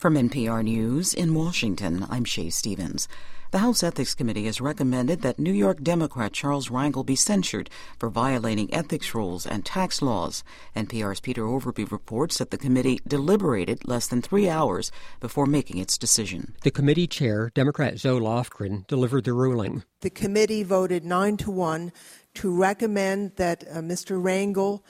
From NPR News in Washington, I'm Shay Stevens. The House Ethics Committee has recommended that New York Democrat Charles Rangel be censured for violating ethics rules and tax laws. NPR's Peter Overby reports that the committee deliberated less than 3 hours before making its decision. The committee chair, Democrat Zoe Lofgren, delivered the ruling. The committee voted 9-1 to recommend that Mr. Rangel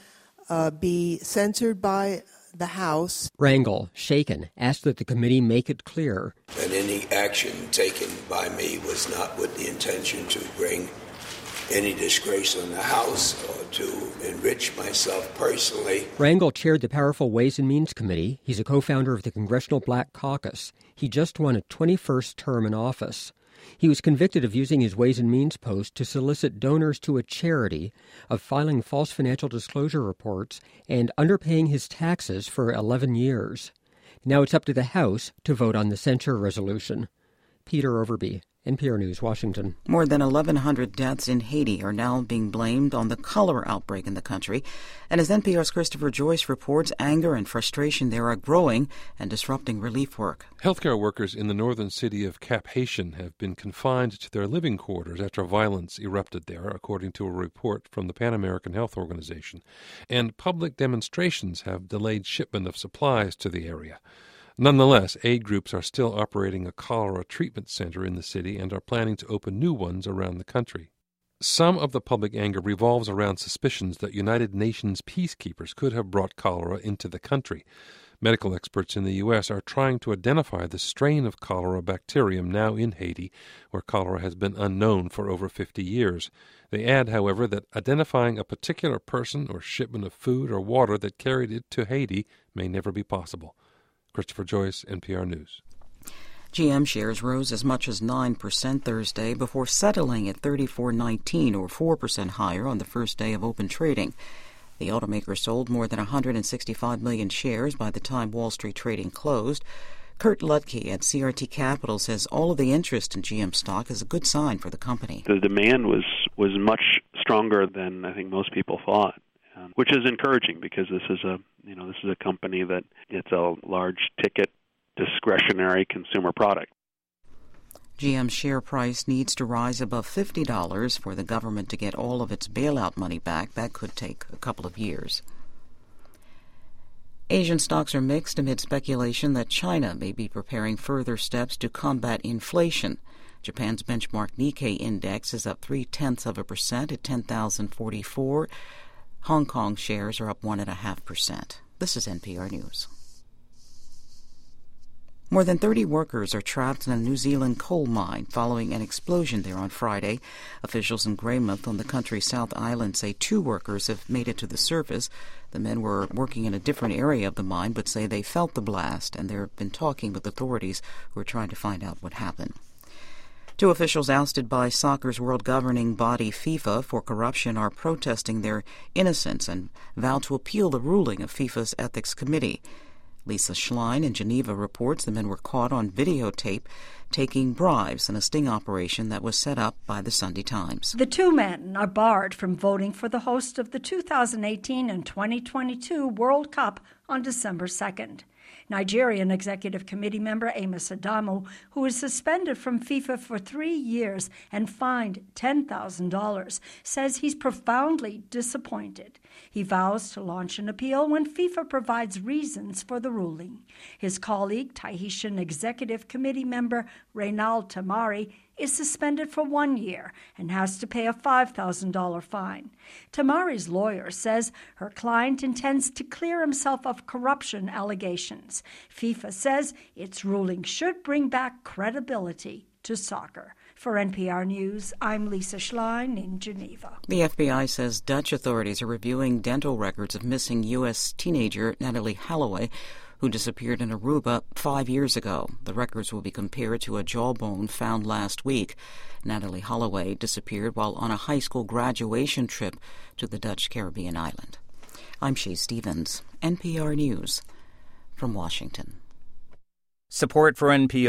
be censored by the House. Rangel, shaken, asked that the committee make it clear that any action taken by me was not with the intention to bring any disgrace on the House or to enrich myself personally. Rangel chaired the powerful Ways and Means Committee. He's a co-founder of the Congressional Black Caucus. He just won a 21st term in office. He was convicted of using his Ways and Means post to solicit donors to a charity, of filing false financial disclosure reports, and underpaying his taxes for 11 years. Now it's up to the House to vote on the censure resolution. Peter Overby, NPR News, Washington. More than 1,100 deaths in Haiti are now being blamed on the cholera outbreak in the country. And as NPR's Christopher Joyce reports, anger and frustration there are growing and disrupting relief work. Healthcare workers in the northern city of Cap-Haitien have been confined to their living quarters after violence erupted there, according to a report from the Pan American Health Organization. And public demonstrations have delayed shipment of supplies to the area. Nonetheless, aid groups are still operating a cholera treatment center in the city and are planning to open new ones around the country. Some of the public anger revolves around suspicions that United Nations peacekeepers could have brought cholera into the country. Medical experts in the U.S. are trying to identify the strain of cholera bacterium now in Haiti, where cholera has been unknown for over 50 years. They add, however, that identifying a particular person or shipment of food or water that carried it to Haiti may never be possible. Christopher Joyce, NPR News. GM shares rose as much as 9% Thursday before settling at $34.19 or 4% higher on the first day of open trading. The automaker sold more than 165 million shares by the time Wall Street trading closed. Kurt Lutke at CRT Capital says all of the interest in GM stock is a good sign for the company. The demand was much stronger than I think most people thought, which is encouraging because this is a company that it's a large ticket discretionary consumer product. GM's share price needs to rise above $50 for the government to get all of its bailout money back. That could take a couple of years. Asian stocks are mixed amid speculation that China may be preparing further steps to combat inflation. Japan's benchmark Nikkei index is up 0.3% at 10,044. Hong Kong shares are up 1.5%. This is NPR News. More than 30 workers are trapped in a New Zealand coal mine following an explosion there on Friday. Officials in Greymouth on the country's South Island say 2 workers have made it to the surface. The men were working in a different area of the mine but say they felt the blast, and they've been talking with authorities who are trying to find out what happened. 2 officials ousted by soccer's world governing body FIFA for corruption are protesting their innocence and vow to appeal the ruling of FIFA's ethics committee. Lisa Schlein in Geneva reports the men were caught on videotape taking bribes in a sting operation that was set up by the Sunday Times. The 2 men are barred from voting for the host of the 2018 and 2022 World Cup on December 2nd. Nigerian Executive Committee member Amos Adamu, who was suspended from FIFA for 3 years and fined $10,000, says he's profoundly disappointed. He vows to launch an appeal when FIFA provides reasons for the ruling. His colleague, Tahitian Executive Committee member Reynald Tamari, is suspended for 1 year and has to pay a $5,000 fine. Tamari's lawyer says her client intends to clear himself of corruption allegations. FIFA says its ruling should bring back credibility to soccer. For NPR News, I'm Lisa Schlein in Geneva. The FBI says Dutch authorities are reviewing dental records of missing U.S. teenager Natalie Holloway, who disappeared in Aruba 5 years ago. The records will be compared to a jawbone found last week. Natalie Holloway disappeared while on a high school graduation trip to the Dutch Caribbean island. I'm Shay Stevens, NPR News, from Washington. Support for NPR